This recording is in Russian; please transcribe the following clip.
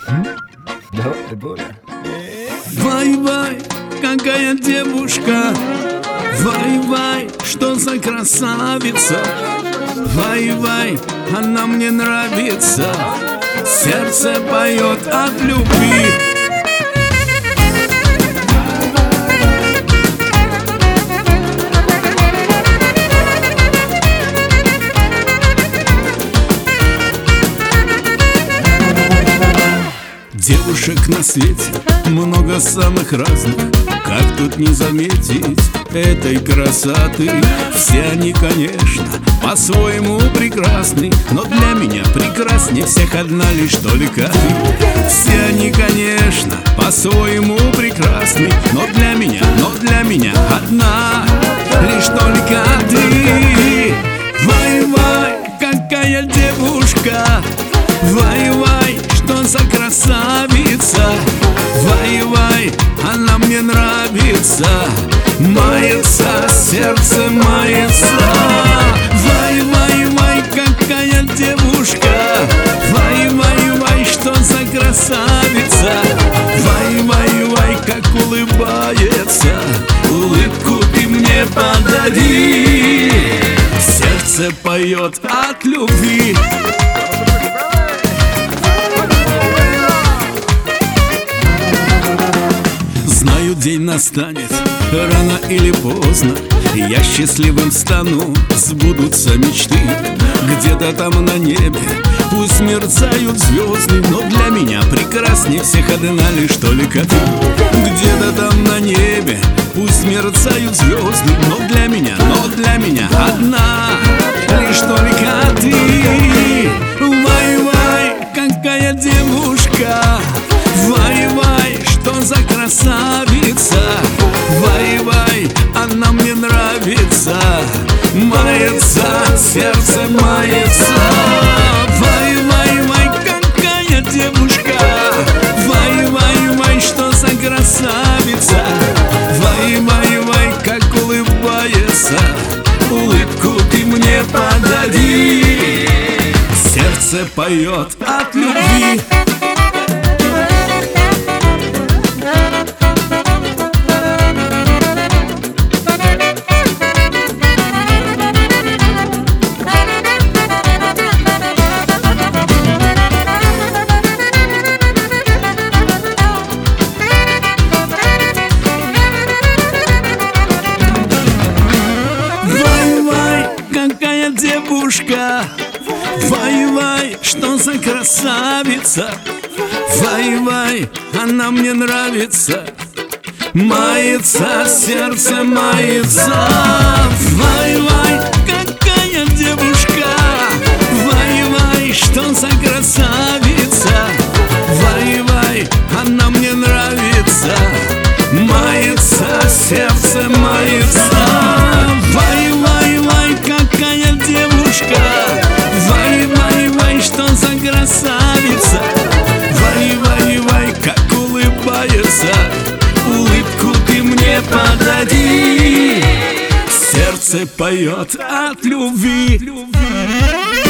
Давай, Боря. Вай-вай, какая девушка, вай-вай, что за красавица, вай-вай, она мне нравится, сердце поет от любви. Девушек на свете много самых разных, как тут не заметить этой красоты? Все они, конечно, по-своему прекрасны, но для меня прекрасней всех одна лишь только ты. Все они, конечно, по-своему прекрасны, но для меня одна лишь только ты. Вай-вай, какая девушка, вай-вай, что за красавица, вай-вай, она мне нравится, мается, сердце мается. Вай-вай-вай, какая девушка, вай-вай-вай, что за красавица, вай-вай-вай, как улыбается, улыбку ты мне подари, сердце поет от любви. Знаю, день настанет, рано или поздно я счастливым стану, сбудутся мечты. Где-то там на небе пусть мерцают звезды, но для меня прекрасней всех одна лишь только ты. Где-то там на небе пусть мерцают звезды, но для меня одна лишь только ты. Вай-вай, какая девушка, вай-вай, что за красавица, вай-вай, она мне нравится, мается, сердце мается. Вай-вай-вай, какая девушка, вай-вай-вай, что за красавица, вай-вай-вай, как улыбается, улыбку ты мне подари, сердце поет от любви. Какая девушка, вай-вай, что за красавица, вай-вай, она мне нравится, мается, сердце мается. Вай-вай, какая девушка, вай-вай, что за красавица, вай-вай, она мне нравится, мается, сердце мается. Вай-вай-вай, какая девушка, вай-вай-вай, что за красавица, вай-вай-вай, как улыбается, улыбку ты мне подари, сердце поет от любви.